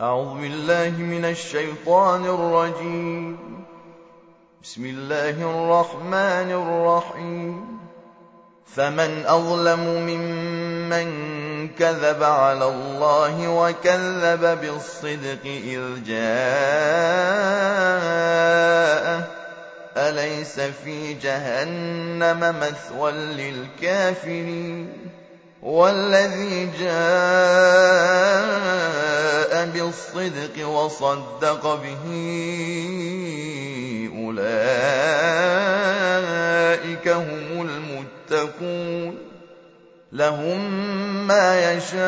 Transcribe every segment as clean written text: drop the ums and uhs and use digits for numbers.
أعوذ بالله من الشيطان الرجيم. بسم الله الرحمن الرحيم. فمن أظلم ممن كذب على الله وكذب بالصدق إذ جاءه أليس في جهنم مثوى للكافرين والذي جاء بالصدق وصدق به أولئك هم المتقون لهم ما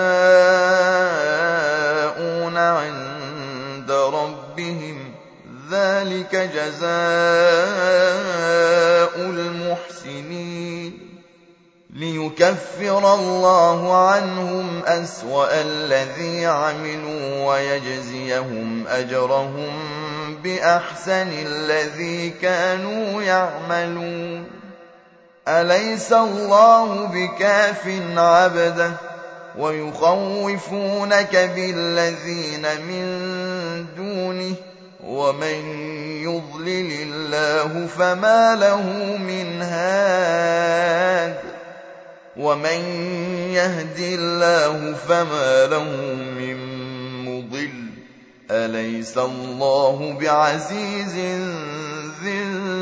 يشاءون عند ربهم ذلك جزاء المحسنين ليكفر الله عنهم أسوأ الذي عملوا ويجزيهم أجرهم بأحسن الذي كانوا يعملون أليس الله بكاف عبده ويخوفونك بالذين من دونه ومن يضلل الله فما له من هاد ومن يهد الله فما له من مضل أليس الله بعزيز ذي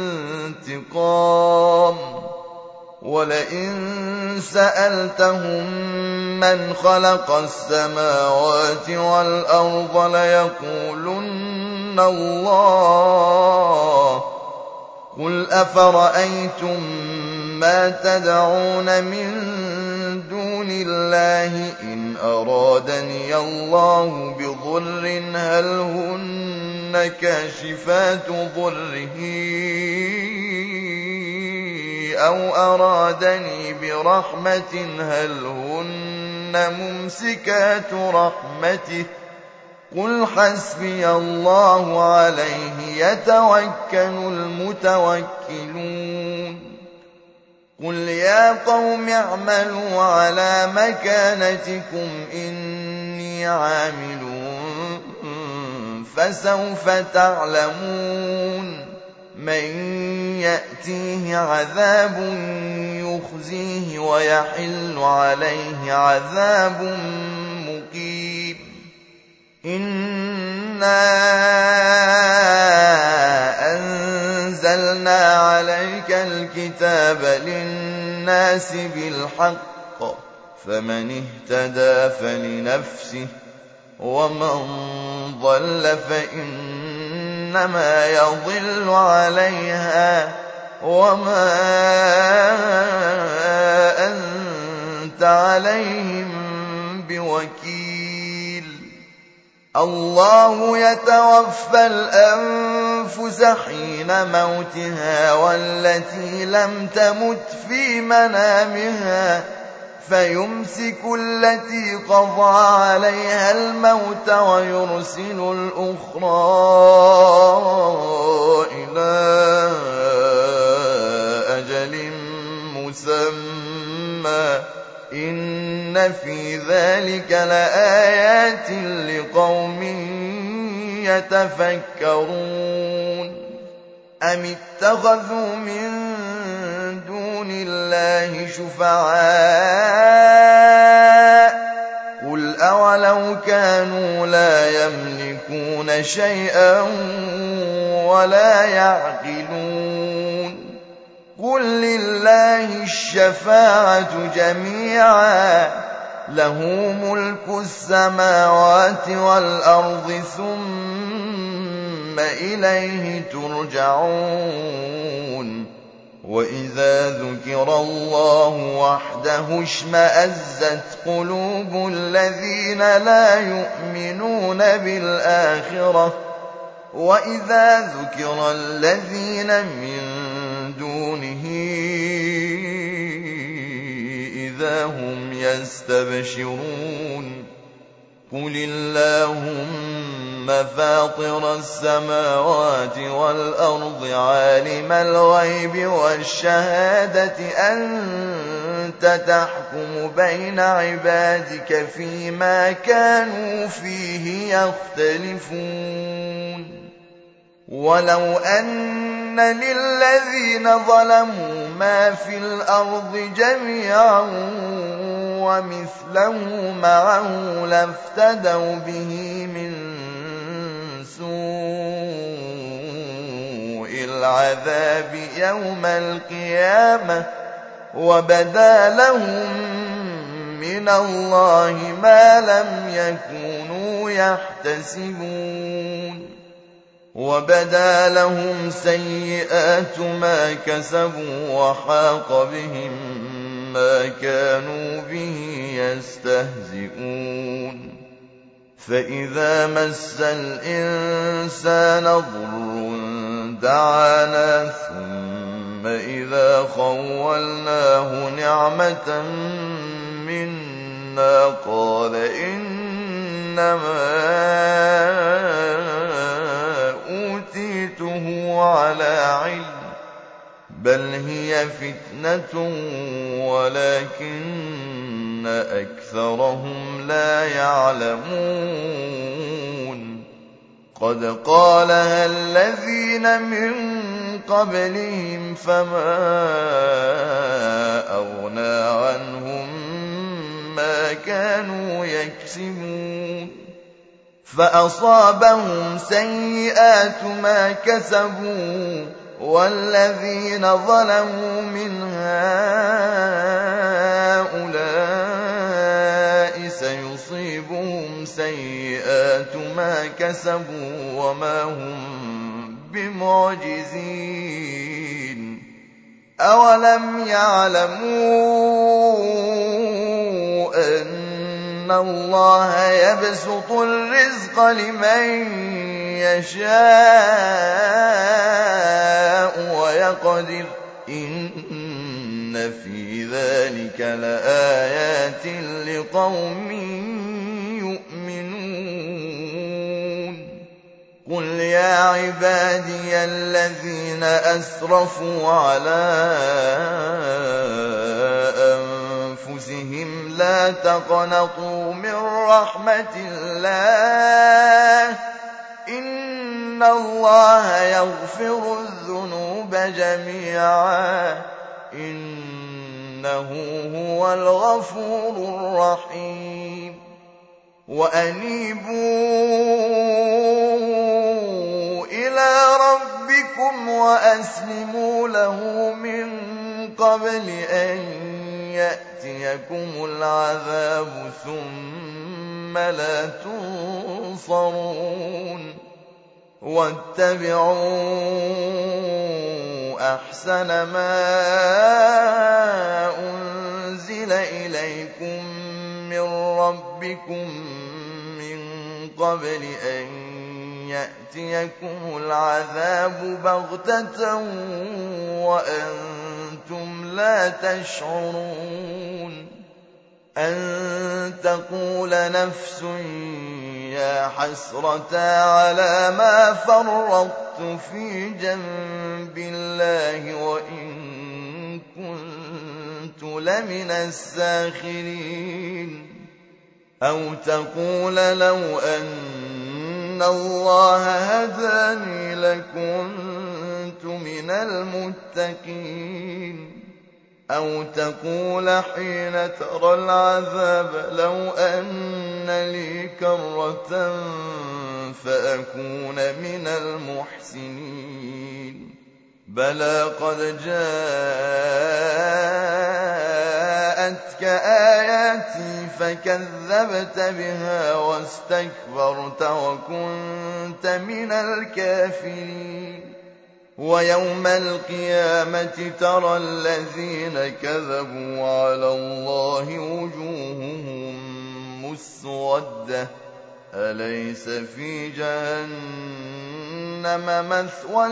انتقام ولئن سألتهم من خلق السماوات والأرض ليقولن الله قل أفرأيتم ما تدعون من دون الله إن أرادني الله بضر هل هن كاشفات ضره أو أرادني برحمة هل هن ممسكات رحمته قل حسبي الله عليه يتوكل المتوكلون قل يا قوم اعملوا على مكانتكم إني عامل فسوف تعلمون من يأتيه عذاب يخزيه ويحل عليه عذاب مقيم إنا أنزلنا عليك الكتاب للناس بالحق فمن اهتدى فلنفسه ومن ضل فإنما يضل عليها وما أنت عليهم بوكيل الله يتوفى الأنفس حين موتها والتي لم تمت في منامها فيمسك التي قضى عليها الموت ويرسل الأخرى إلى أجل مسمى إن في ذلك لآيات لقوم يتفكرون أم اتخذوا من دون الله شفعاء قل أولو كانوا لا يملكون شيئا ولا يعقلون قل لله الشفاعة جميعا له ملك السماوات والأرض ثم إليه ترجعون وإذا ذكر الله وحده اشمأزت قلوب الذين لا يؤمنون بالآخرة وإذا ذكر الذين من دونه إذا هم يستبشرون قل اللهم فاطر السماوات والأرض عالم الغيب والشهادة أنت كنت تحكم بين عبادك فيما كانوا فيه يختلفون ولو أن للذين ظلموا ما في الأرض جميعا ومثله معه لافتدوا به من سوء العذاب يوم القيامة وبدا لهم من الله ما لم يكونوا يحتسبون وبدا لهم سيئات ما كسبوا وحاق بهم ما كانوا به يستهزئون فإذا مس الإنسان ضر دعانا ثم إذا خولناه نعمة منا قال إنما أوتيته على علم بل هي فتنة ولكن أكثرهم لا يعلمون قد قالها الذين من قبلهم فما أغنى عنهم ما كانوا يكسبون فأصابهم سيئات ما كسبوا والذين ظلموا من هؤلاء سيصيبهم سيئات ما كسبوا وما هم بمعجزين أولم يعلموا أن الله يبسط الرزق لمن يشاء ويقدر إن في ذلك لآيات لقوم يؤمنون قل يا عبادي الذين أسرفوا على أنفسهم لا تقنطوا من رحمة الله إن الله يغفر الذنوب جميعا إنه هو الغفور الرحيم وأنيبوا إلى ربكم وأسلموا له من قبل أن يأتيكم العذاب ثم لا تنصرون واتبعوا أحسن ما أنزل إليكم من ربكم من قبل أن يأتيكم العذاب بغتة وأنتم لا تشعرون أن تقول نفس يا حسرة على ما فرطت في جنب الله وإن كنت لمن الساخرين أو تقول لو أن الله هداني لكنت من المتقين أو تقول حين ترى العذاب لو أن لي كرة فأكون من المحسنين بلى قد جاءتك آياتي فكذبت بها واستكبرت وكنت من الكافرين ويوم القيامة ترى الذين كذبوا على الله وجوههم مسودة أليس في جهنم مثوى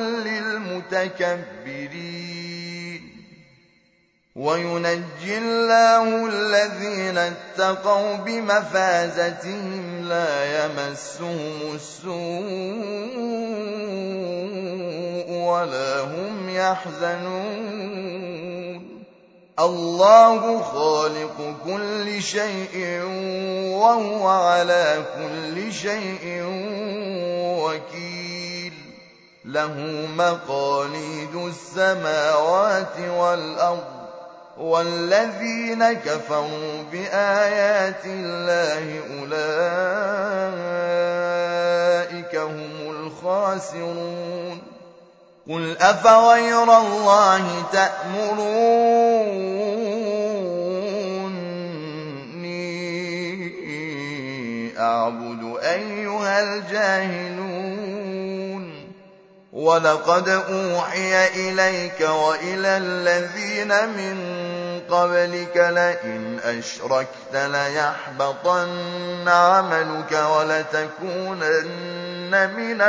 للمتكبرين وينجي الله الذين اتقوا بمفازتهم لا يمسهم السوء ولا هم يحزنون الله خالق كل شيء وهو على كل شيء وكيل له مقاليد السماوات والأرض والذين كفروا بآيات الله أولئك هم الخاسرون قل أفغير الله تأمروني أعبد أيها الجاهلون ولقد أوحي إليك وإلى الذين من قبلك لئن أشركت ليحبطن عملك ولتكونن من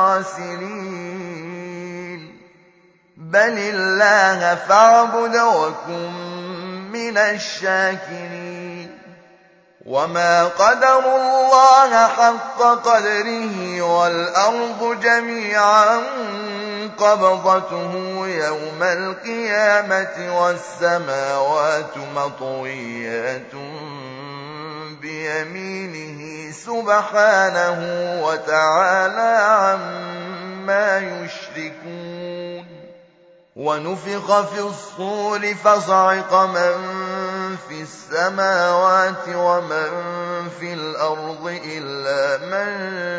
الخاسرين بل الله فاعبد وكن من الشاكرين وما قدروا الله حق قدره والأرض جميعا قبضته يوم القيامة والسماوات مطويات بيمينه سبحانه وتعالى عما يشركون ونفخ في الصور فصعق من في السماوات ومن في الأرض إلا من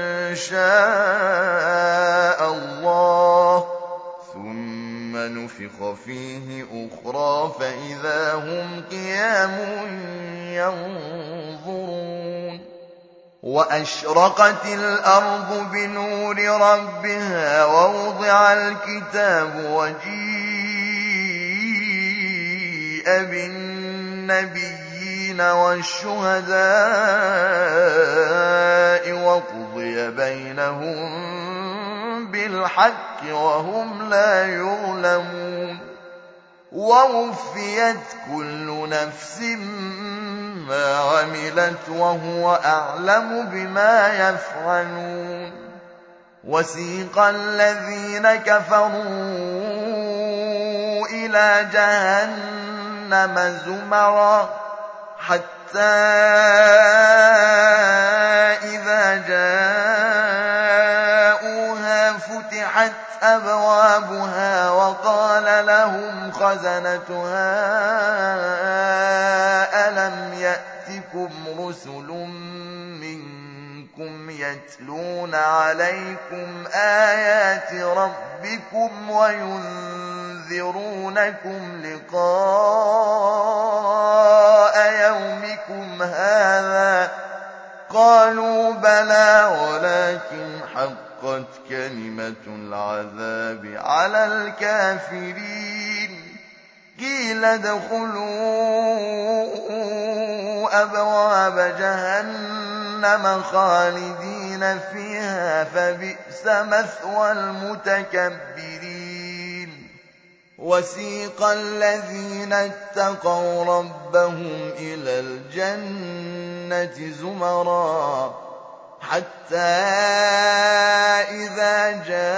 شاء الله ثم نفخ فيه أخرى فإذا هم قيام ينظرون وأشرقت الأرض بنور ربها ووضع الكتاب وجيء بالنبيين والشهداء وقضي بينهم بالحق وهم لا يظلمون ووفيت كل نفس ما عملت وهو أعلم بما يفعلون وسيق الذين كفروا إلى جهنم زمرا حتى إذا جاءوها فتحت أبوابها وقال لهم خزنتها ألم يأتكم رسل منكم يتلون عليكم آيات ربكم وينذرونكم لقاء يومكم هذا قالوا بلى ولكن حقت كلمة العذاب على الكافرين قيل ادخلوا أبواب جهنم خالدين فيها فبئس مثوى المتكبرين وسيق الذين اتقوا ربهم إلى الجنة زمرا حتى إذا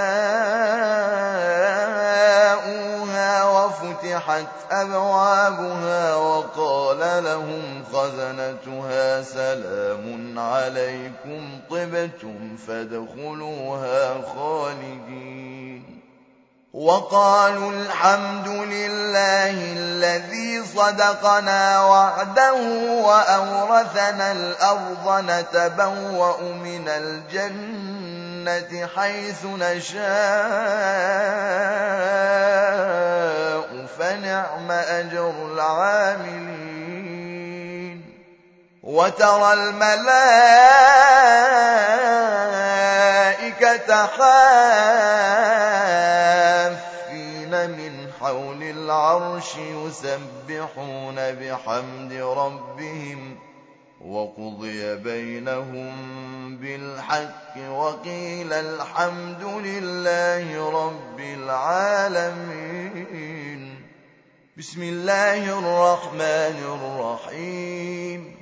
جاءوها وفتحت أبوابها وقال لهم خزنتها سلام عليكم طبتم فادخلوها خالدين وقالوا الحمد لله الذي صدقنا وعده وأورثنا الأرض نتبوأ من الجنة حيث نشاء فنعم أجر العاملين وترى الملائكة حافين من حول العرش يسبحون بحمد ربهم وقضي بينهم بالحق وقيل الحمد لله رب العالمين بسم الله الرحمن الرحيم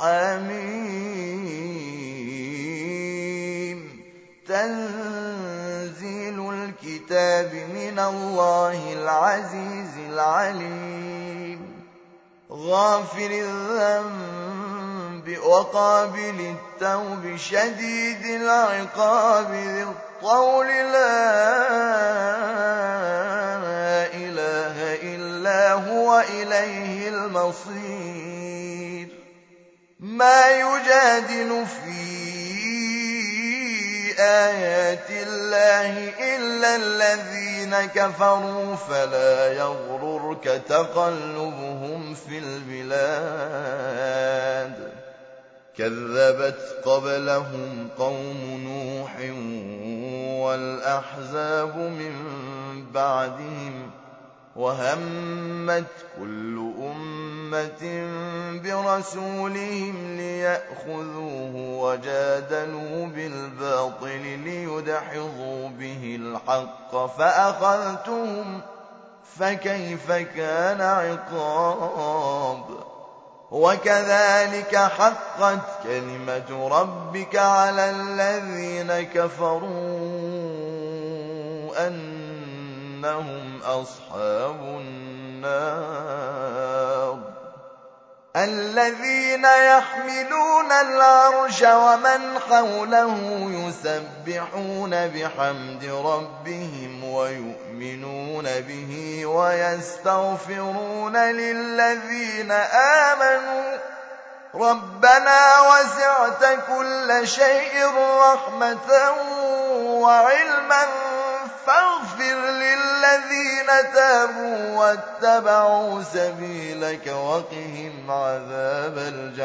حميم تنزيل الكتاب من الله العزيز العليم غافر الذنب وقابل التوب شديد العقاب ذي الطول لا إله إلا هو إليه المصير ما يجادل في آيات الله إلا الذين كفروا فلا يغررك تقلبهم في البلاد كذبت قبلهم قوم نوح والأحزاب من بعدهم وهمت كل أمة برسولهم ليأخذوه وجادلوا بالباطل ليدحضوا به الحق فأخذتهم فكيف كان عقاب وكذلك حقت كلمة ربك على الذين كفروا أنهم أصحاب النار الذين يحملون العرش ومن حوله يسبحون بحمد ربهم ويؤمنون به ويستغفرون للذين آمنوا ربنا وسعت كل شيء رحمة وعلما فاغفر للذين تابوا واتبعوا سبيلك وقهم عذاب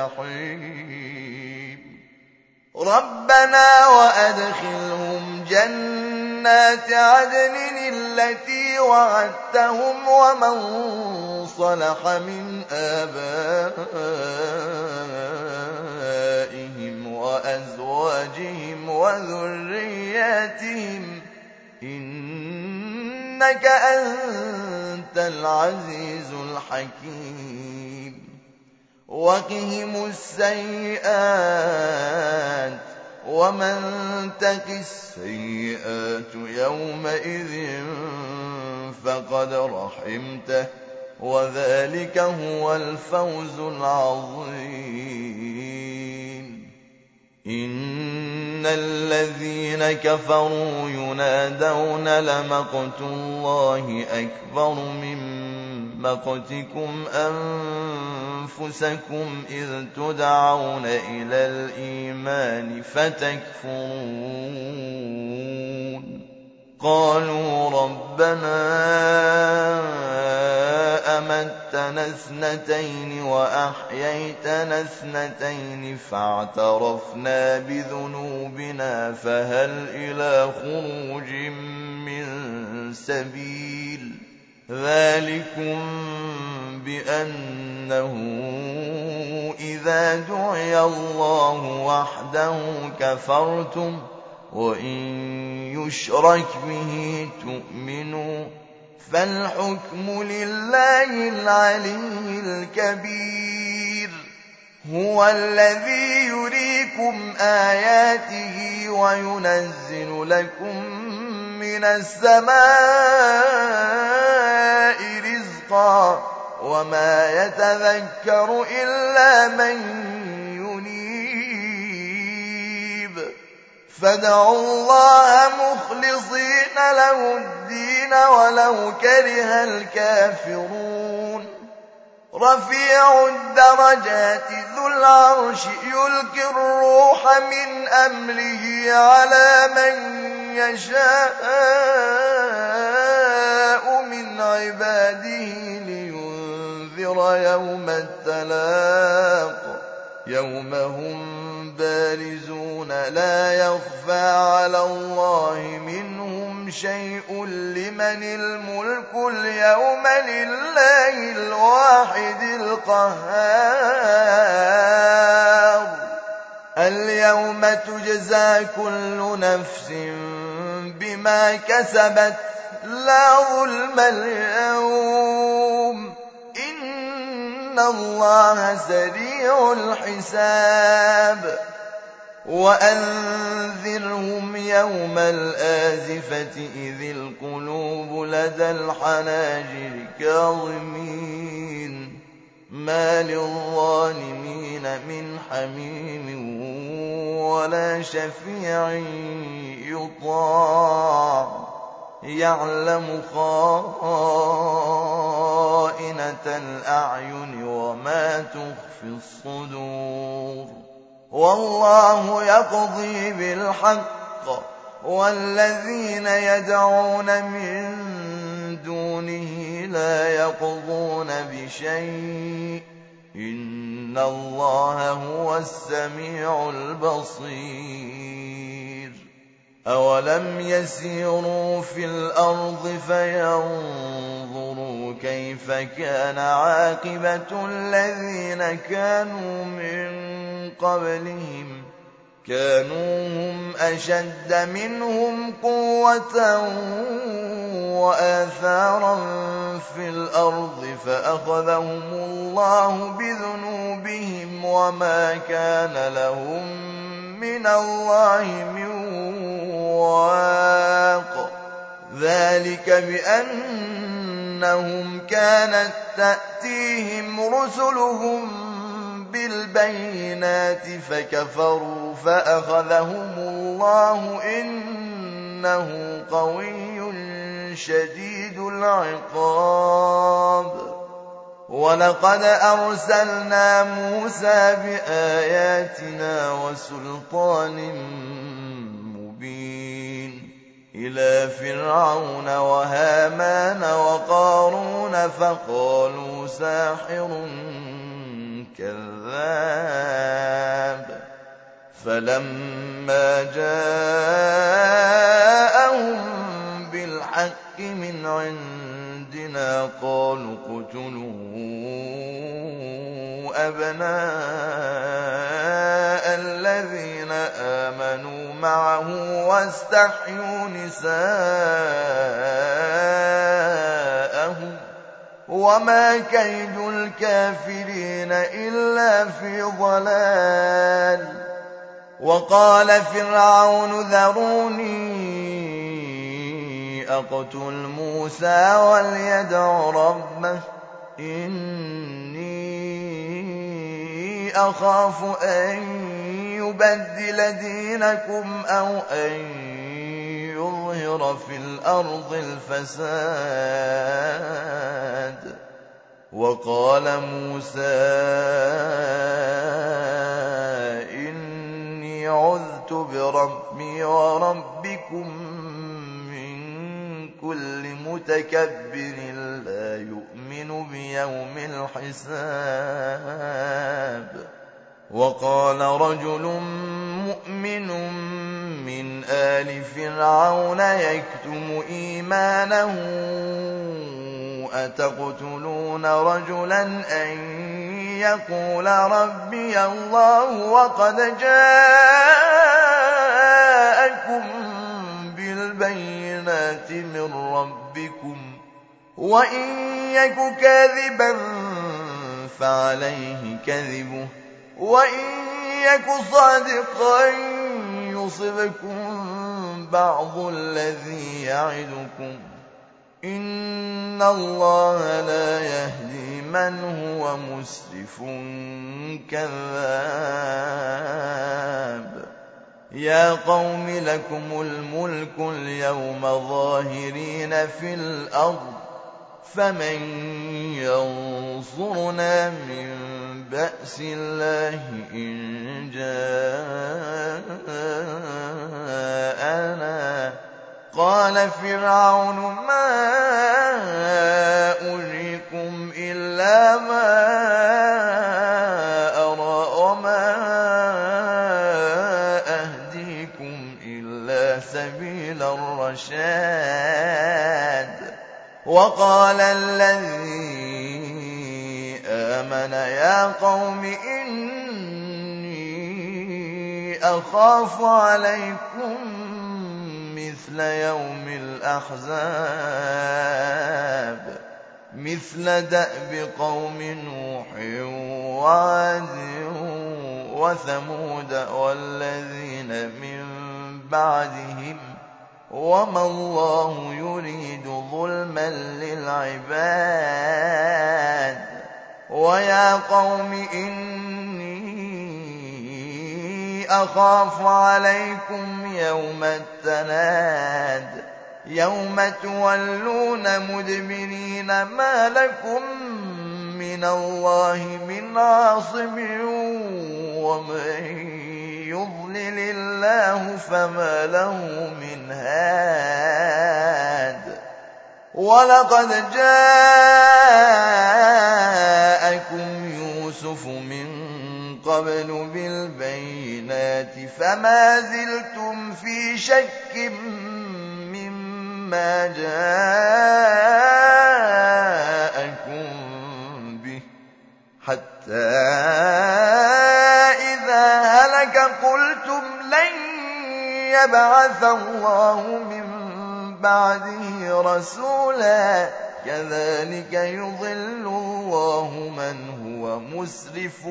الجحيم ربنا وأدخلهم جنات عدن التي وعدتهم ومن صلح من آبائهم وأزواجهم وذرياتهم إنك أنت العزيز الحكيم وقهم السيئات ومن تق السيئات يومئذ فقد رحمته وذلك هو الفوز العظيم إن الذين كفروا ينادون لمقت الله أكبر من مقتكم أنفسكم إذ تدعون إلى الإيمان فتكفرون قالوا ربنا أمتنا اثنتين وأحييتنا اثنتين فاعترفنا بذنوبنا فهل إلى خروج من سبيل ذلكم بأنه إذا دعي الله وحده كفرتم وإن يشرك به تؤمنوا فالحكم لله العلي الكبير هو الذي يريكم آياته وينزل لكم من السماء رزقا وما يتذكر إلا من ينيب فادعوا الله مخلصين له الدين ولو كره الكافرون رفيع الدرجات ذو العرش يلقي الروح من أمره على من يشاء من عباده لينذر يوم التلاق يوم هم بارزون لا يخفى على الله منهم شيء لمن الملك اليوم لله الواحد القهار اليوم تجزى كل نفس بما كسبت لا ظلم اليوم إن الله سريع الحساب وأنذرهم يوم الآزفة إذ القلوب لدى الحناجر كاظمين مَّا لِلظَّالِمِينَ مِنْ حَمِيمٍ وَلَا شَفِيعٍ يُطَاعُ يَعْلَمُ خَائِنَةَ الْأَعْيُنِ وَمَا تُخْفِي الصُّدُورُ وَاللَّهُ يَقْضِي بِالْحَقِّ وَالَّذِينَ يَدْعُونَ مِن دُونِهِ لَا يَقْضُونَ بِشَيْءٍ ۗ إِنَّ اللَّهَ هُوَ السَّمِيعُ الْبَصِيرُ أَوَلَمْ يَسِيرُوا فِي الْأَرْضِ فَيَنظُرُوا كَيْفَ كَانَ عَاقِبَةُ الَّذِينَ كَانُوا مِن قَبْلِهِمْ كَانُوا هُمْ أَشَدَّ مِنْهُمْ قُوَّةً وَآثَارًا فِي الْأَرْضِ فَأَخَذَهُمُ اللَّهُ بِذُنُوبِهِمْ وَمَا كَانَ لَهُم مِّنَ اللَّهِ مِن وَاقٍ ذَٰلِكَ بِأَنَّهُمْ كَانَت تَّأْتِيهِمْ رُسُلُهُم بِالْبَيِّنَاتِ فَكَفَرُوا فَأَخَذَهُمُ اللَّهُ ۖ إِنَّهُ قَوِيٌّ شَدِيدُ الْعِقَابِ وَلَقَدْ أَرْسَلْنَا مُوسَىٰ بِآيَاتِنَا وَسُلْطَانٍ مُّبِينٍ إِلَىٰ فِرْعَوْنَ وَهَامَانَ وَقَارُونَ فَقَالُوا سَاحِرٌ كَذَّابٌ فَلَمَّا جَاءَهُم بِالْحَقِّ مِنْ عِندِنَا قَالُوا اقْتُلُوا أَبْنَاءَ الَّذِينَ آمَنُوا مَعَهُ وَاسْتَحْيُوا نِسَاءَهُمْ ۚ وَمَا كَيْدُ الْكَافِرِينَ إِلَّا فِي ضَلَالٍ وَقَالَ فِرْعَوْنُ ذَرُونِي أَقْتُلْ مُوسَىٰ وَلْيَدْعُ رَبَّهُ إِنِّي أَخَافُ أَن يُبَدِّلَ دِينَكُمْ أَوْ أَن يُظْهِرَ فِي الْأَرْضِ الْفَسَادَ وَقَالَ مُوسَىٰ إِنِّي عُذْتُ بِرَبِّي وَرَبِّكُم مِّن كُلِّ مُتَكَبِّرٍ لَّا يُؤْمِنُ بِيَوْمِ الْحِسَابِ وَقَالَ رَجُلٌ مُّؤْمِنٌ مِّنْ آلِ فِرْعَوْنَ يَكْتُمُ إِيمَانَهُ أَتَقْتُلُونَ رَجُلًا أَن يَقُولَ رَبِّيَ اللَّهُ وَقَدْ جَاءَكُم بِالْبَيِّنَاتِ مِن رَّبِّكُمْ ۖ وَإِن يَكُ كَاذِبًا فَعَلَيْهِ كَذِبُهُ وَإِن يَكُ صَادِقًا يُصِبْكُم بَعْضُ الَّذِي يَعِدُكُمْ ۖ إِنَّ اللَّهَ لَا يَهْدِي مَنْ هُوَ مُسْرِفٌ كَذَّابٌ يَا قَوْمِ لَكُمُ الْمُلْكُ الْيَوْمَ ظَاهِرِينَ فِي الْأَرْضِ فَمَن يَنصُرُنَا مِن بَأْسِ اللَّهِ إِن جَاءَنَا قَالَ فِرْعَوْنُ مَا أُرِيكُمْ إِلَّا مَا أَرَىٰ وَمَا أَهْدِيكُمْ إِلَّا سَبِيلَ الرَّشَادِ وَقَالَ الَّذِي آمَنَ يَا قَوْمِ إِنِّي أَخَافُ عَلَيْكُم مِّثْلَ يَوْمِ الْأَحْزَابِ مِثْلَ دَأْبِ قَوْمِ نُوحٍ وَعَادٍ وَثَمُودَ وَالَّذِينَ مِن بَعْدِهِمْ ۚ وَمَا اللَّهُ يُرِيدُ ظُلْمًا لِّلْعِبَادِ ويا قوم إني أخاف عليكم يوم التناد يوم تولون مدبرين ما لكم من الله من عاصم ومن يضلل الله فما له من هاد ولقد جاءكم يوسف من قبل بالبينات فما زلتم في شك مما جاءكم به حتى إذا هلك قلتم لن يبعث الله من بعده رسولا كذلك يضل الله من هو مسرف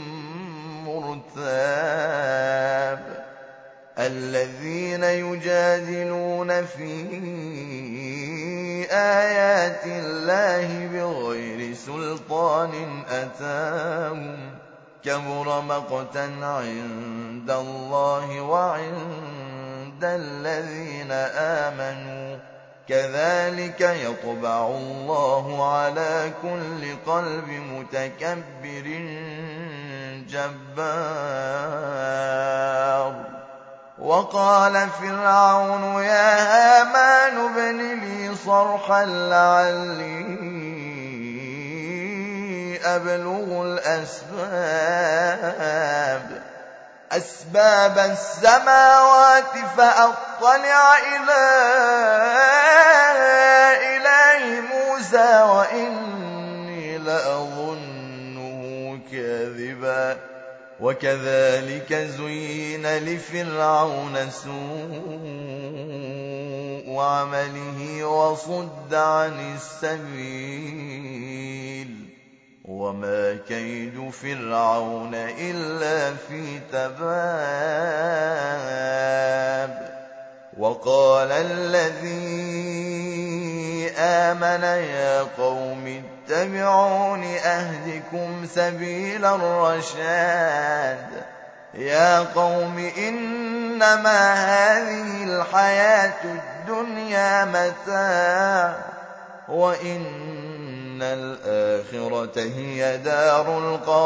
مرتاب الذين يجادلون في آيات الله بغير سلطان أتاهم كبر مقتا عند الله وعند الذين آمنوا كذلك يطبع الله على كل قلب متكبر جبار وقال فرعون يا هامان ابن لي صرحا لعلي أبلغ أسباب السماوات فأطلع إلى إله موسى وإني لأظنه كاذبا وكذلك زين لفرعون سوء عمله وصد عن السبيل وما كيد فرعون إلا في تباب وقال الذي آمن يا قوم اتبعون أهدكم سبيل الرشاد يا قوم إنما هذه الحياة الدنيا متاع وإن الآخرة هي دار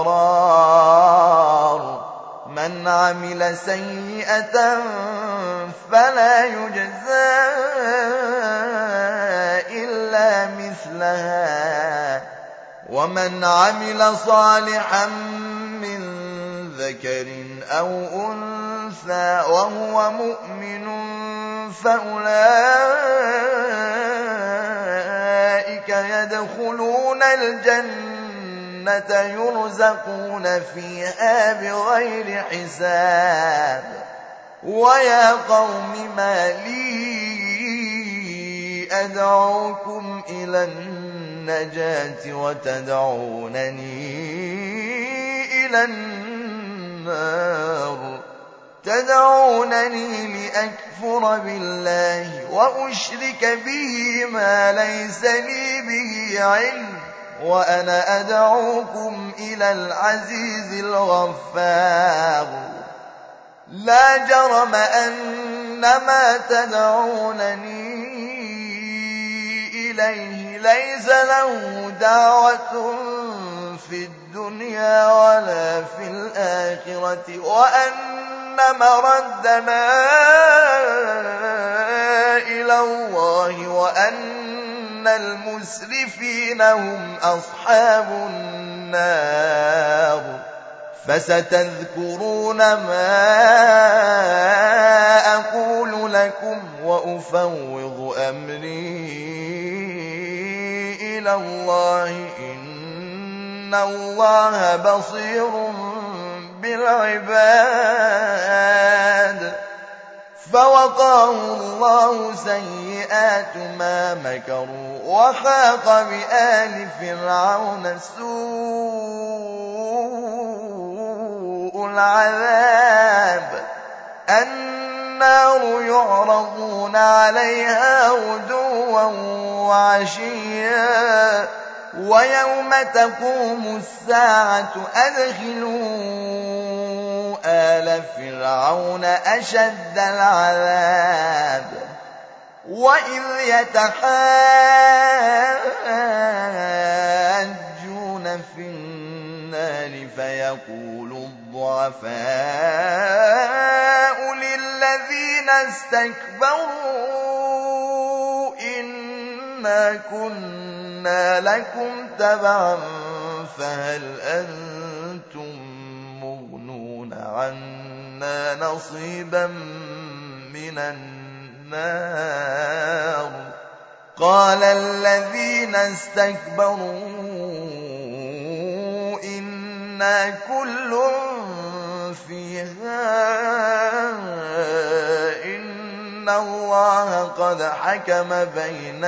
القرار من عمل سيئة فلا يجزى إلا مثلها ومن عمل صالحا من ذكر أو أنثى وهو مؤمن فأولئك يدخلون الجنة يرزقون فيها بغير حساب ويا قوم ما لي أدعوكم إلى النجاة وتدعونني إلى النار تدعونني لأكفر بالله وأشرك به ما ليس لي به علم وأنا أدعوكم إلى العزيز الغفار لا جرم أن ما تدعونني إليه ليس له دعوة في الدنيا ولا في الآخرة وأن مردنا إلى الله وأن المسرفين هم أصحاب النار فستذكرون ما أقول لكم وأفوض أمري إلى الله إن الله بصير بالعباد فوقاه الله سيئات ما مكروا وحاق بآل فرعون سوء العذاب النار يعرضون عليها غدوا وعشيا ويوم تقوم الساعة أدخلوا آل فرعون أشد العذاب وإذ يتحاجون في النار فيقول الضعفاء للذين استكبروا إنا كنا لكم تبعا فهل أنتم مغنون عنا نصيبا من النار قال الذين استكبروا إنا كل فيها إن الله قد حكم بين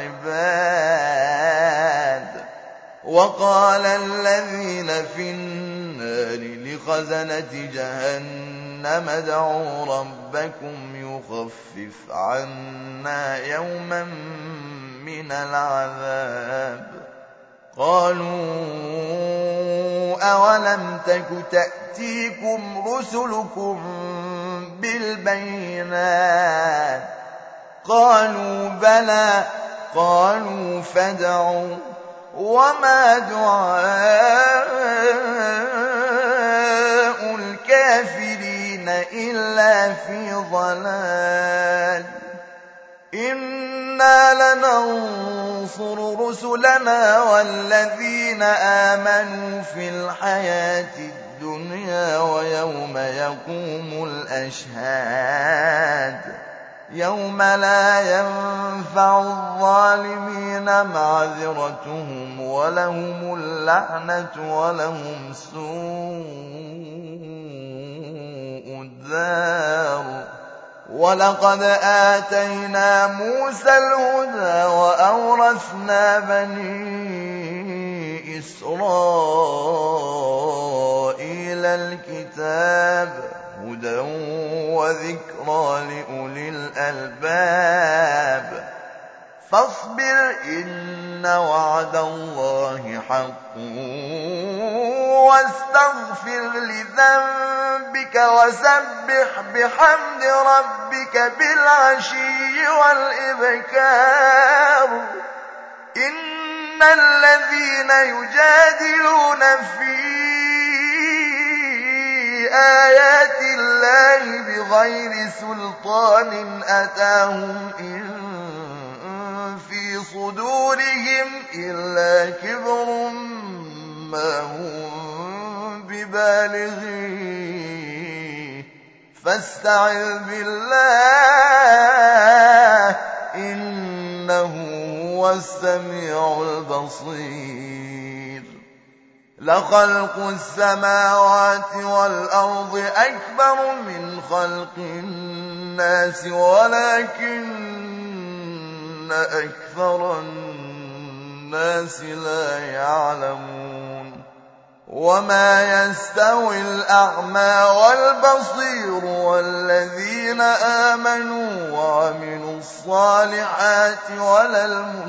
العباد وقال الذين في النار لخزنة جهنم ادعوا ربكم يخفف عنا يوما من العذاب قالوا أولم تك تأتيكم رسلكم بالبينات قالوا بلى قالوا فادعوا وما دعاء الكافرين إلا في ضلال إنا لننصر رسلنا والذين آمنوا في الحياة الدنيا ويوم يقوم الأشهاد يوم لا ينفع الظالمين معذرتهم ولهم اللعنة ولهم سوء الدار ولقد آتينا موسى الهدى وأورثنا بني إسرائيل الكتاب هدى وذكرى لأولي الألباب فاصبر إن وعد الله حق واستغفر لذنبك وسبح بحمد ربك بالعشي والإبكار إن الذين يجادلون في آيات الله بغير سلطان أتاهم إن في صدورهم إلا كبر ما هم ببالغيه فاستعذ بالله إنه هو السميع البصير لخلق السماوات والأرض أكبر من خلق الناس ولكن أكثر الناس لا يعلمون وما يستوي الأعمى والبصير والذين آمنوا وعملوا الصالحات ولا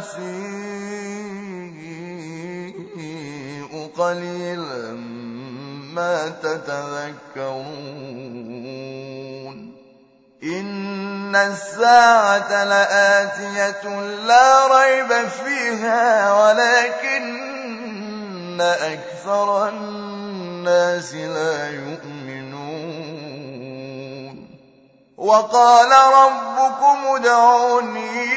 المسيء قليلا ما تتذكرون إن الساعة لآتية لا ريب فيها ولكن أكثر الناس لا يؤمنون وقال ربكم ادعوني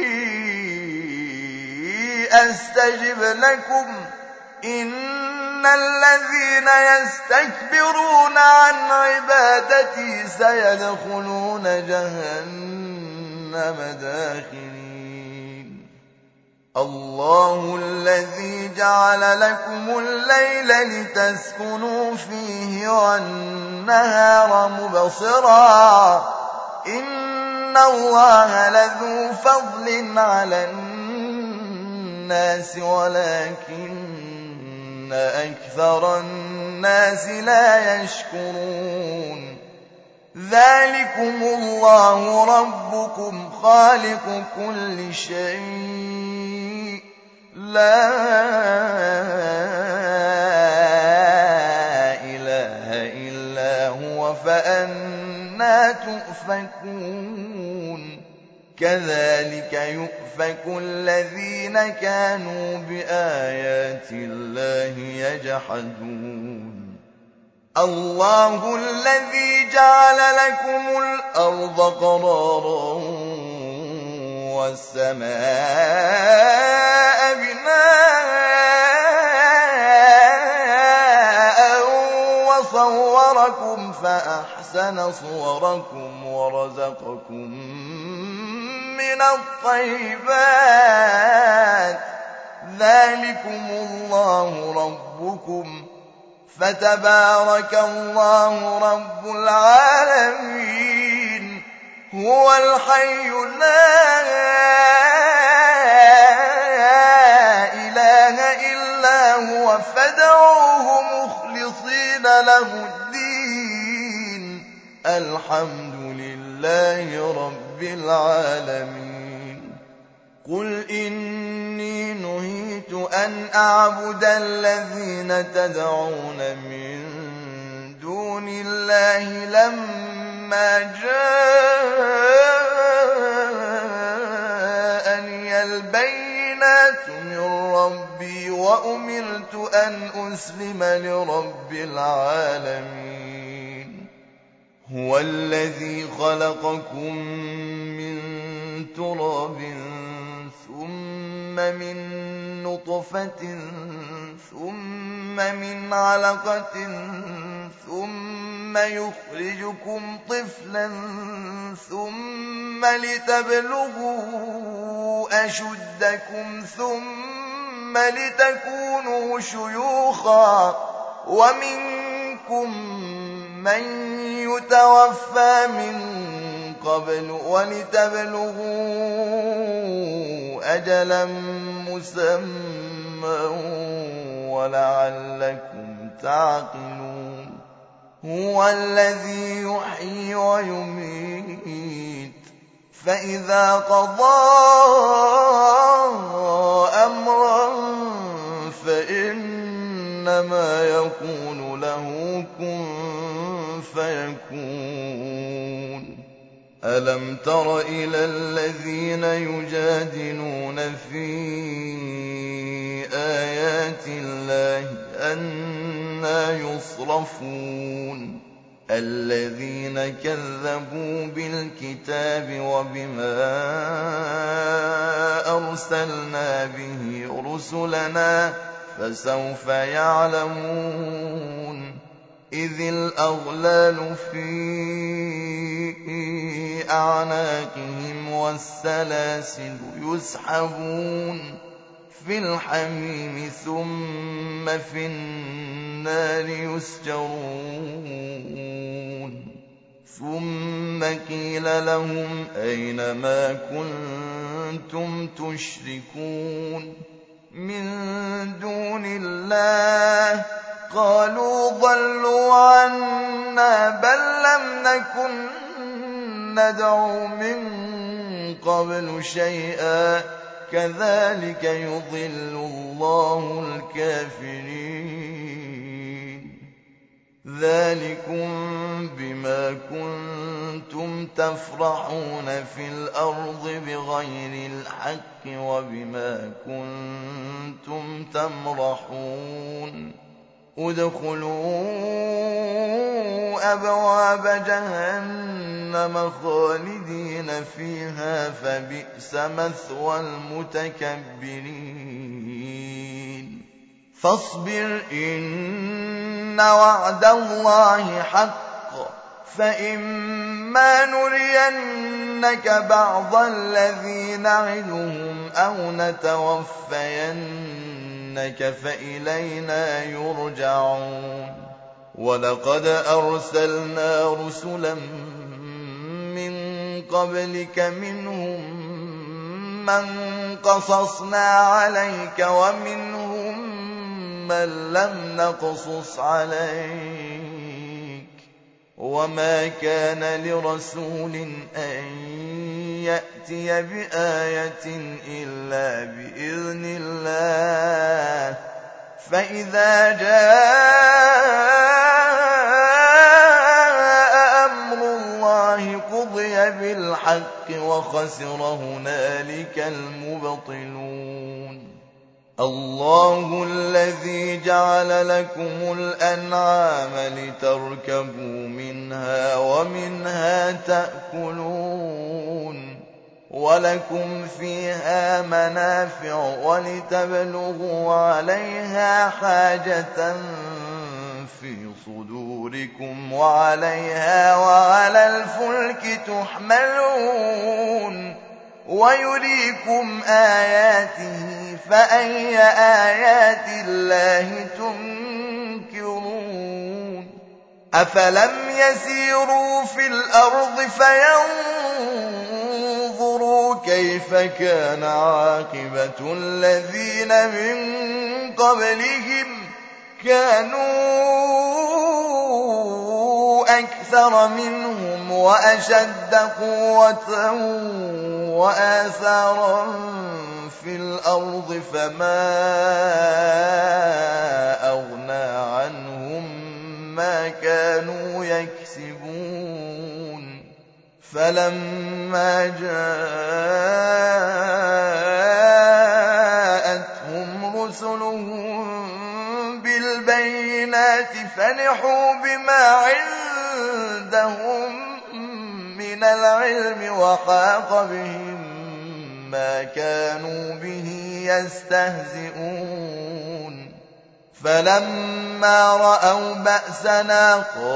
أستجب لكم إن الذين يستكبرون عن عبادتي سيدخلون جهنم داخرين الله الذي جعل لكم الليل لتسكنوا فيه والنهار مبصرا إن الله لذو فضل على الناس ولكن أكثر الناس لا يشكرون ذلكم الله ربكم خالق كل شيء لا إله إلا هو فأنى تؤفكون كذلك يؤفك الذين كانوا بآيات الله يجحدون الله الذي جعل لكم الأرض قرارا والسماء بناء وصوركم فأحسن صوركم ورزقكم من الطيبات ذلكم الله ربكم فتبارك الله رب العالمين هو الحي لا إله إلا هو فادعوه مخلصين له الدين الحمد لله رب العالمين قل إني نهيت أن أعبد الذين تدعون من دون الله لما جاءني البينات من ربي وأمرت أن أسلم لرب العالمين هو الذي خلقكم من تراب ثم من نطفة ثم من علقة ثم يخرجكم طفلا ثم لتبلغوا أشدكم ثم لتكونوا شيوخا ومنكم من يتوفى من قبل ولتبلغوا أجلا مسمى ولعلكم تعقلون هو الذي يحيي ويميت فإذا قضى أمرا فإنما يقول له كن فيكون ألم تر إلى الذين يجادلون في آيات الله أنى يصرفون الذين كذبوا بالكتاب وبما أرسلنا به رسلنا فسوف يعلمون إذ الأغلال في أعناقهم والسلاسل يسحبون في الحميم ثم في النار يسجرون ثم قيل لهم أين ما كنتم تشركون من دون الله قالوا ضلوا عنا بل لم نكن ندعو من قبل شيئا كذلك يضل الله الكافرين ذلكم بما كنتم تفرحون في الأرض بغير الحق وبما كنتم تمرحون ادخلوا أبواب جهنم خالدين فيها فبئس مثوى المتكبرين فاصبر إن وعد الله حق فإما نرينك بعض الذي نعدهم أو نتوفينك فإلينا يرجعون ولقد أرسلنا رسلا من قبلك منهم من قصصنا عليك ومنهم من لم نقصص عليك وما كان لرسول أن يأتي بآية إلا بإذن الله فإذا جاء أمر الله قضي بالحق وخسر هنالك المبطلون الله الذي جعل لكم الأنعام لتركبوا منها ومنها تأكلون ولكم فيها منافع ولتبلغوا عليها حاجة في صدوركم وعليها وعلى الفلك تحملون ويريكم آياته فأي آيات الله تنكرون أفلم يسيروا في الأرض فينظروا كيف كان عاقبة الذين من قبلهم كانوا أكثر منهم وأشد قوة وآثارا في الأرض فما أغنى عنهم ما كانوا يكسبون فلما جاءتهم رسلهم بالبينات فرحوا بما عندهم من العلم وحاق بهم ما كانوا به يستهزئون فلما رأوا بأسنا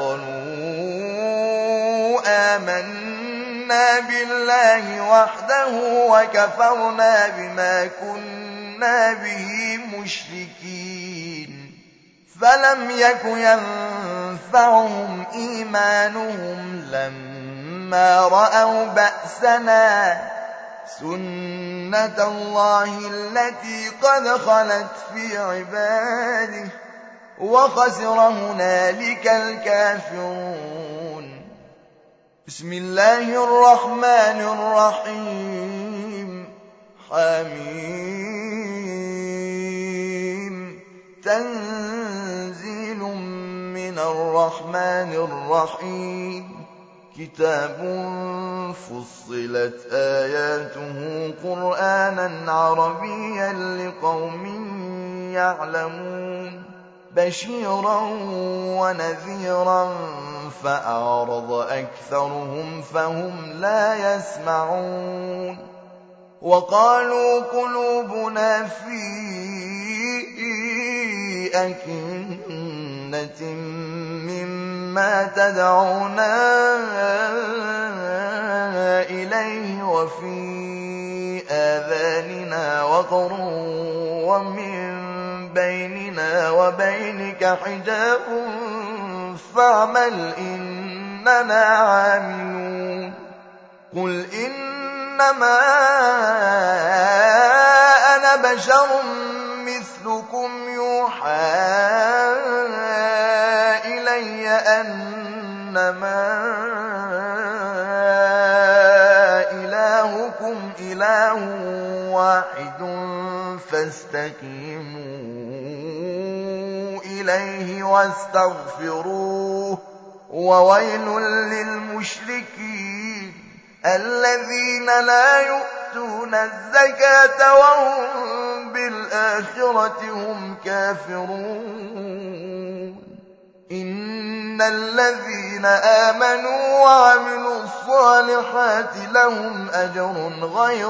قالوا آمنا بالله وحده وكفرنا بما كنا به مشركين فلم يك ينفعهم إيمانهم لما رأوا بأسنا سنة الله التي قد خلت في عباده وخسر هنالك الكافرون بسم الله الرحمن الرحيم حميم تنزيل من الرحمن الرحيم كتاب فصلت آياته قرآنا عربيا لقوم يعلمون بشيرا ونذيرا فأعرض أكثرهم فهم لا يسمعون وقالوا قلوبنا في أكنة مما تدعونا إليه وفي آذاننا وقر ومن بيننا وبينك حجاب فاعمل إننا عاملون قل إنما أنا بشر مثلكم يوحى إلي أنما إلهكم إله واحد فاستقيموا إليه واستغفروه وويل للمشركين الذين لا يؤتون الزكاة وهم بالآخرة هم كافرون إن الذين آمنوا وعملوا الصالحات لهم أجر غير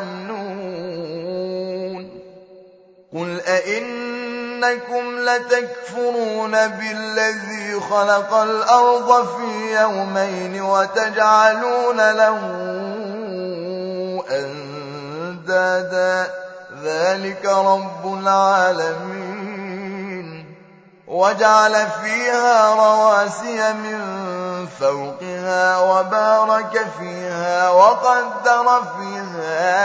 ممنون قل أئنكم لتكفرون بالذي خلق الأرض في يومين وتجعلون له أندادا ذلك رب العالمين وجعل فيها رواسي من فوقها وبارك فيها وقدر فيها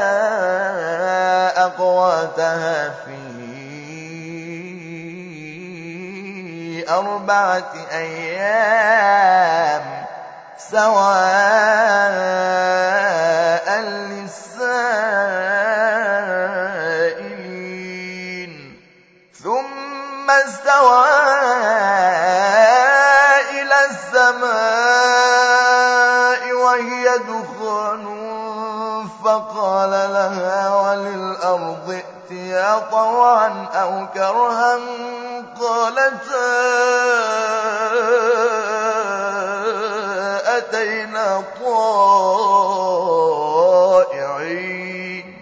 أقواتها في 4 أيام سواء فقال لها وللأرض ائتيا طوعا أو كرها قالتا أتينا طائعين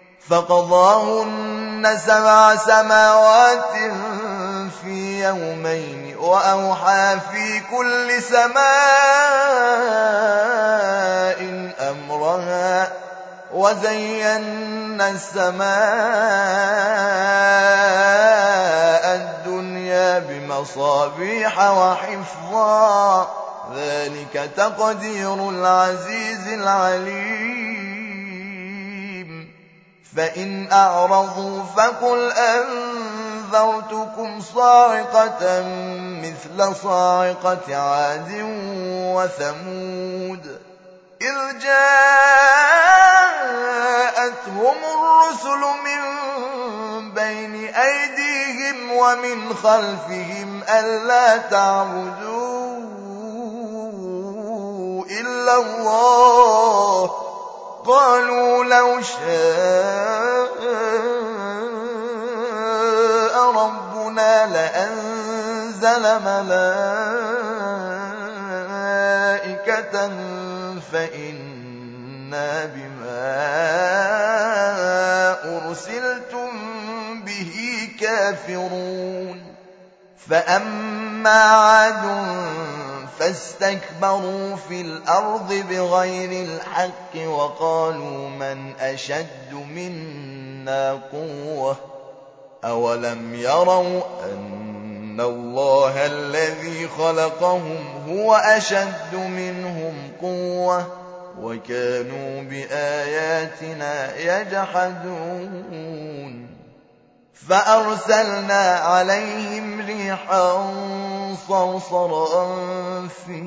فقضاهن 7 سماوات في يومين وأوحى في كل سماء أمرها وزينا السماء الدنيا بمصابيح وحفظا ذلك تقدير العزيز العليم فإن أعرضوا فقل أنذرتكم صاعقة مثل صاعقة عاد وثمود إذ جاءتهم الرسل من بين أيديهم ومن خلفهم ألا تعبدوا إلا الله قالوا لو شاء ربنا لأنزل ملائكة فإنا بما أرسلتم به كافرون فأما عاد فاستكبروا في الأرض بغير الحق وقالوا من أشد منا قوة أولم يروا أن الله الذي خلقهم هو أشد منهم قوة وكانوا بآياتنا يجحدون فأرسلنا عليهم ريحا صرصرا في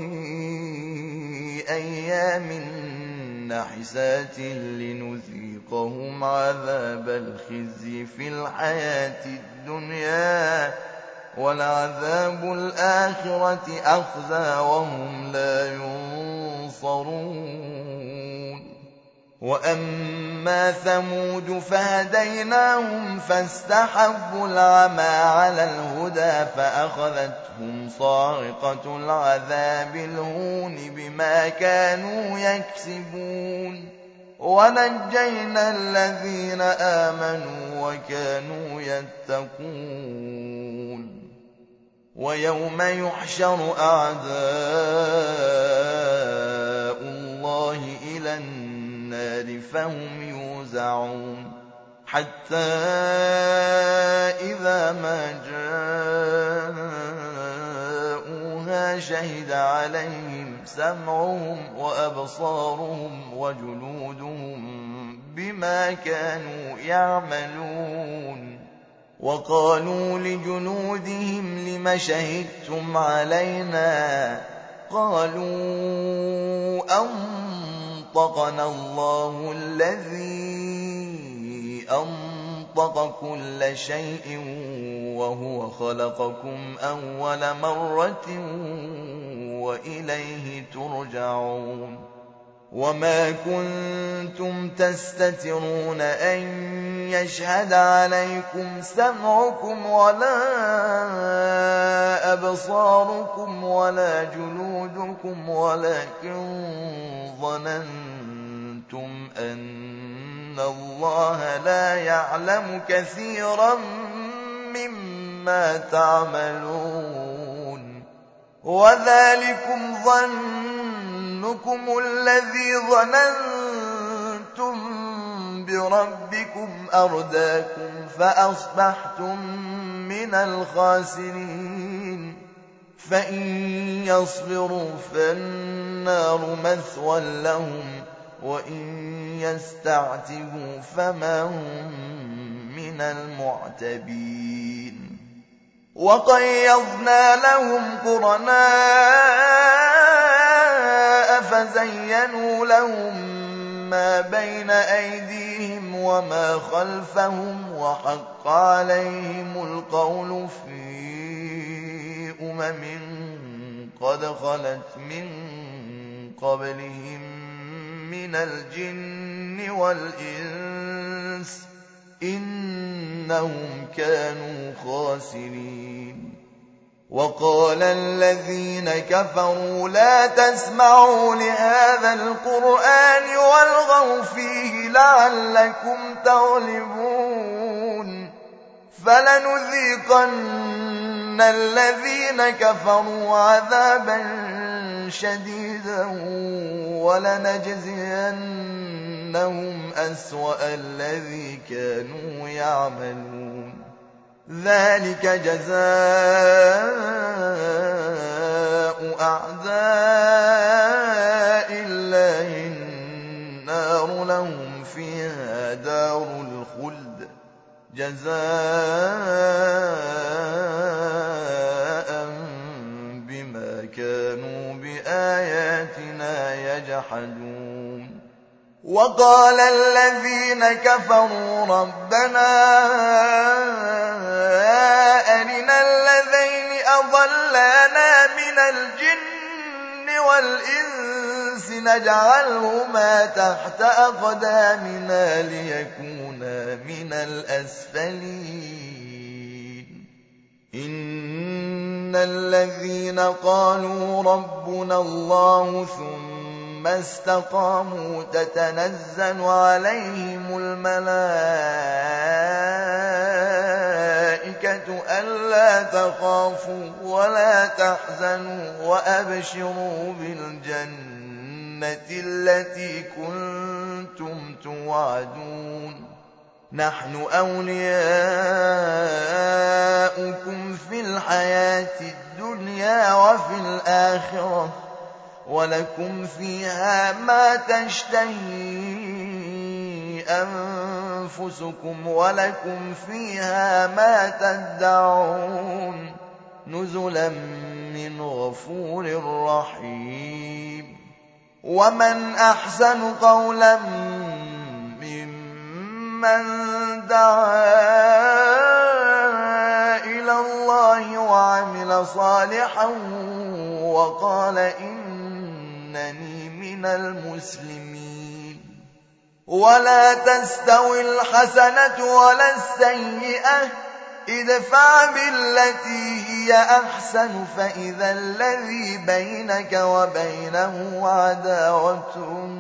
أيام نحسات لنذيقهم عذاب الخزي في الحياة الدنيا ولعذاب الآخرة أخزى وهم لا ينصرون وأما ثمود فهديناهم فاستحبوا العمى على الهدى فأخذتهم صاعقة العذاب الهون بما كانوا يكسبون ونجينا الذين آمنوا وكانوا يتقون ويوم يحشر أعداء الله إلى النار فهم يوزعون حتى إذا ما جاءوها شهد عليهم سمعهم وأبصارهم وجلودهم بما كانوا يعملون وقالوا لجلودهم لم شهدتم علينا قالوا أنطقنا الله الذي أنطق كل شيء وهو خلقكم أول مرة وإليه ترجعون وما كنتم تستترون أن يشهد عليكم سمعكم ولا أبصاركم ولا جلودكم ولكن ظننتم أن الله لا يعلم كثيرا مما تعملون وذلكم ظنكم الذي ظننتم بربكم أرداكم فأصبحتم من الخاسرين فإن يصبروا فالنار مثوى لهم وإن يستعتبوا فما هم من المعتبين وقيضنا لهم قرناء فزينوا لهم ما بين أيديهم وما خلفهم وحق عليهم القول في قد خلت من قبلهم من الجن والإنس إنهم كانوا خاسرين. وقال الذين كفروا لا تسمعوا لهذا القرآن والغوا فيه لعلكم تغلبون فلنذيقن الذين كفروا عذابا شديدا ولنجزينهم أسوأ الذي كانوا يعملون ذلك جزاء أعداء الله النار لهم فيها دار الخلد جزاء بما كانوا بآياتنا يجحدون. وقال الذين كفروا ربنا أرنا الذين أضلانا من الجن والإنس نجعلهما تحت أقدامنا ليكونا من الأسفلين إن الذين قالوا ربنا الله ثم استقاموا تتنزل عليهم الملائكة ألا تخافوا ولا تحزنوا وأبشروا بالجنة التي كنتم توعدون نحن أولياؤكم في الحياة الدنيا وفي الآخرة ولكم فيها ما تشتهي أنفسكم ولكم فيها ما تدعون نزلا من غفور رحيم. ومن أحسن قولا ممن دعا إلى الله وعمل صالحا وقال إنني من المسلمين. ولا تستوي الحسنة ولا السيئة ادفع بالتي هي أحسن فإذا الذي بينك وبينه عداوة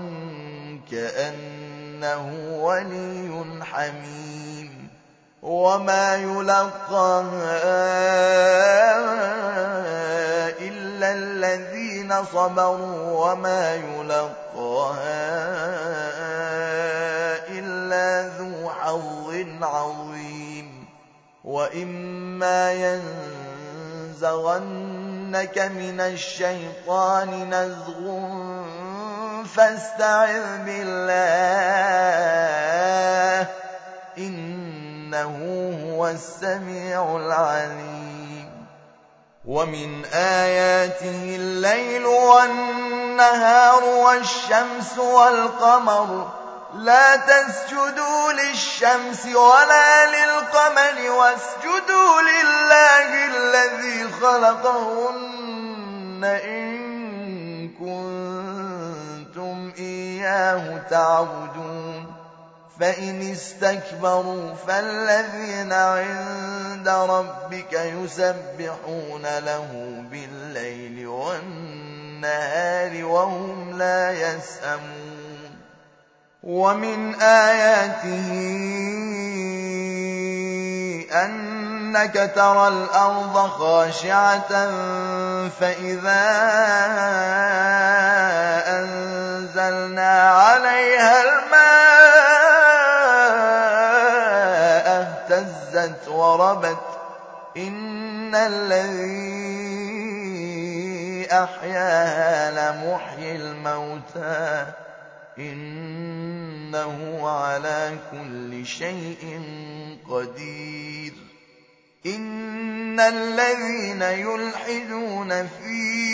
كأنه ولي حميم وما يلقاها إلا الذين صبروا وما يلقاها إلا ذو حظ عظيم. وإما ينزغنك من الشيطان نزغ فاستعذ بالله إنه هو السميع العليم. ومن آياته الليل والنهار والشمس والقمر لا تسجدوا للشمس ولا للقمر واسجدوا لله الذي خلقهن إن كنتم إياه تعبدون. فإن استكبروا فالذين عند ربك يسبحون له بالليل والنهار وهم لا يسأمون. ومن آياته أنك ترى الأرض خاشعة فإذا أنزلنا عليها الماء اهتزت وربت إن الذي أحياها لمحيي الموتى إنه على كل شيء قدير. إن الذين يلحدون في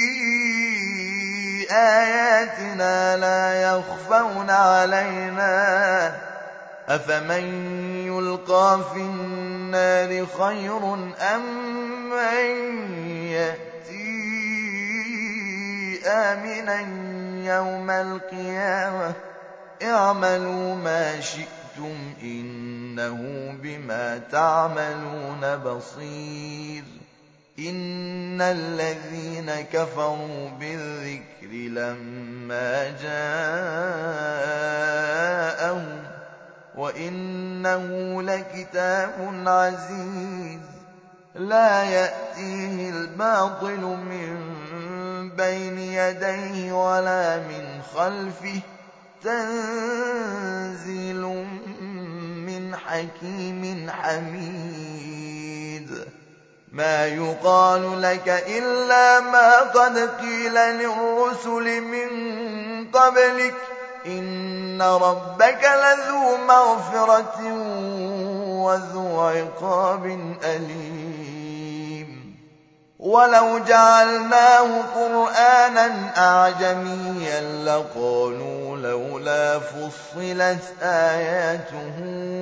آياتنا لا يخفون علينا أفمن يلقى في النار خير أم من يأتي آمنا يوم القيامة اعملوا ما شئتم إنه بما تعملون بصير إن الذين كفروا بالذكر لما جاءهم وإنه لكتاب عزيز لا يأتيه الباطل من بين يديه ولا من خلفه تنزيل من حكيم حميد ما يقال لك إلا ما قد قيل للرسل من قبلك إن ربك لذو مغفرة وذو عقاب أليم ولو جعلناه قرآنا أعجميا لقالوا لولا فصلت آياته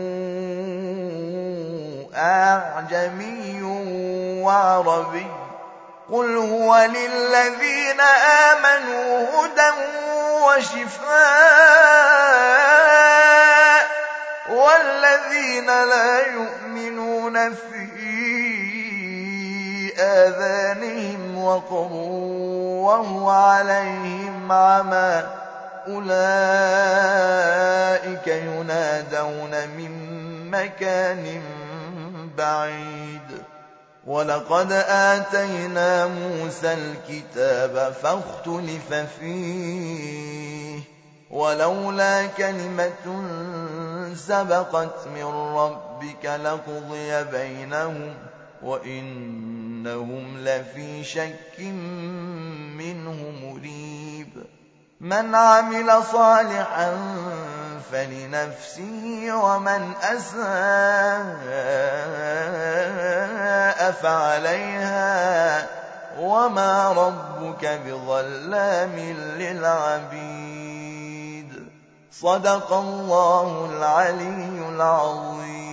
أعجمي وعربي قل هو للذين آمنوا هدى وشفاء والذين لا يؤمنون في آذانهم وقر وهو عليهم عمى أولئك ينادون من مكان بعيد ولقد آتينا موسى الكتاب فاختلف فيه ولولا كلمة سبقت من ربك لقضي بينهم وإنهم لفي شك منه مريب من عمل صالحا فلنفسه ومن أساء فعليها وما ربك بظلام للعبيد صدق الله العلي العظيم